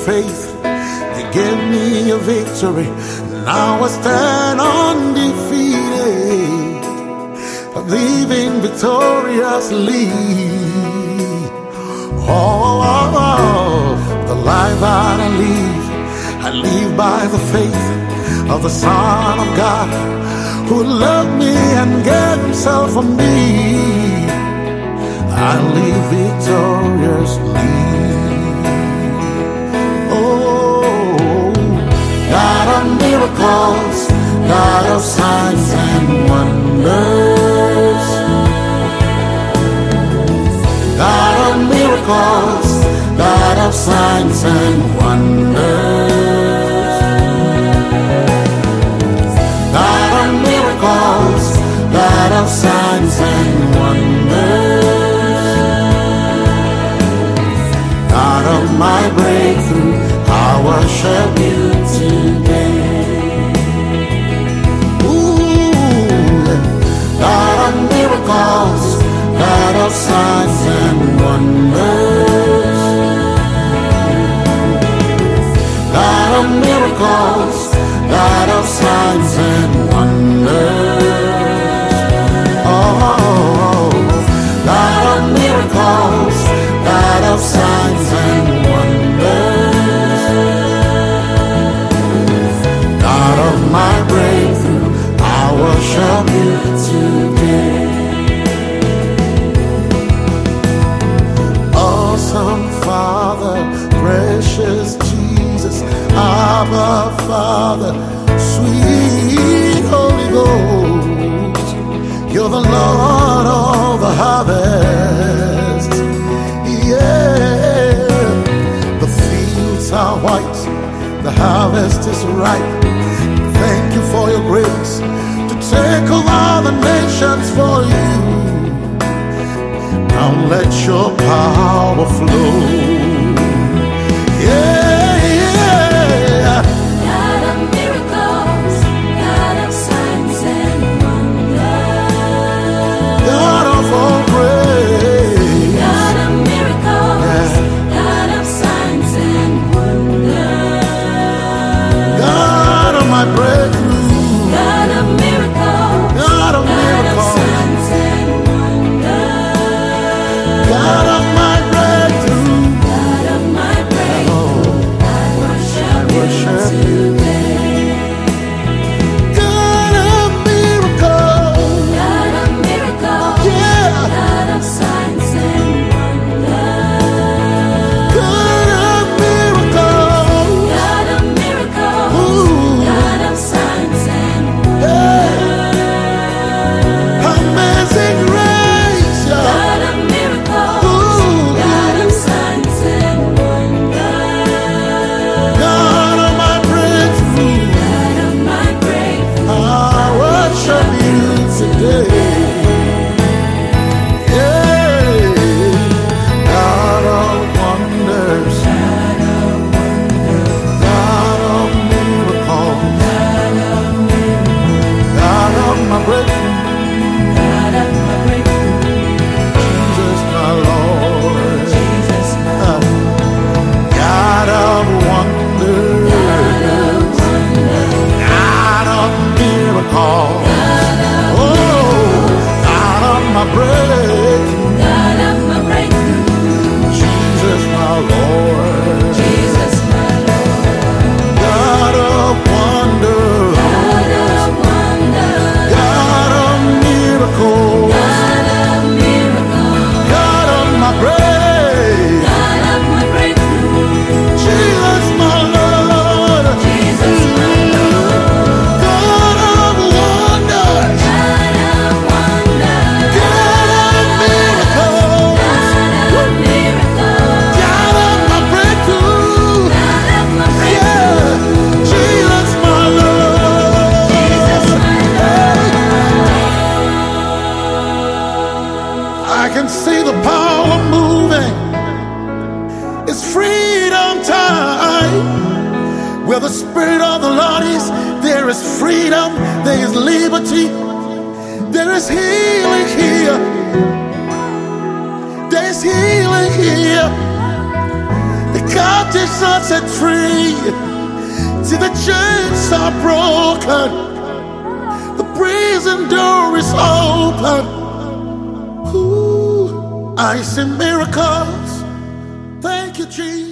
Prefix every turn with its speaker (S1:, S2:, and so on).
S1: faith. You gave me a victory. Now I stand undefeated, living victoriously. The life that I live by the faith of the Son of God, who loved me and gave himself for me. I live victoriously. Oh, God of miracles, God of signs and wonders, God of miracles, God of signs and wonders, God of miracles, God of signs and wonders, God of my breakthrough, I worship you today. Ooh, God of miracles, God of signs and wonders, God of miracles, God of signs and wonders. Oh, God of miracles, God of signs and wonders, God of my breakthrough, I worship you today. Awesome Father, precious Jesus, Abba Father, sweet Holy Ghost, you're the Lord of the harvest. Yeah, the fields are white, the harvest is ripe. Thank you for your grace to take over the nations for you. Now let your power flow. Yeah, yeah.
S2: God of miracles, God of signs and wonders,
S1: God of all grace,
S2: God of miracles,
S1: yeah.
S2: God of signs and wonders,
S1: God of my breakthrough,
S2: God of miracles,
S1: God of
S2: God of
S1: miracles,
S2: signs and wonders,
S1: God of my breakthrough,
S2: God of my breakthrough, I worship you today.
S1: God of miracles,
S2: God of miracles,
S1: yeah.
S2: God of signs and wonders,
S1: God of miracles,
S2: God of miracles,
S1: ooh,
S2: God of signs and
S1: yeah.
S2: wonders,
S1: Amazing grace, yeah.
S2: God of miracles,
S1: Ooh,
S2: God of signs and wonders,
S1: God of my breakthrough,
S2: God of my breakthrough,
S1: I worship you today. Yeah, God of wonders, God of miracles, God of my breakthrough,
S2: God of my breakthrough,
S1: Jesus my Lord,
S2: Jesus my
S1: God of wonders, God of miracles, oh, God of my breakthrough,
S2: God of my breakthrough,
S1: Jesus my Lord,
S2: Jesus my Lord,
S1: God of wonders,
S2: God of wonders,
S1: God of miracles,
S2: God of miracles,
S1: God of my breakthrough,
S2: God of my breakthrough,
S1: Jesus my Lord,
S2: Jesus my Lord,
S1: God of wonders,
S2: God of wonders,
S1: God of miracles,
S2: God of miracles,
S1: God of my breakthrough,
S2: God of my
S1: yeah,
S2: breakthrough,
S1: Jesus my Lord,
S2: Jesus my
S1: I can see the power moving. It's freedom time. Where the Spirit of the Lord is, there is freedom, there is liberty, there is healing here. There is healing here. The God captives are set free. See, the chains are broken. The prison door is open. Ooh, I see miracles. Thank you, Jesus.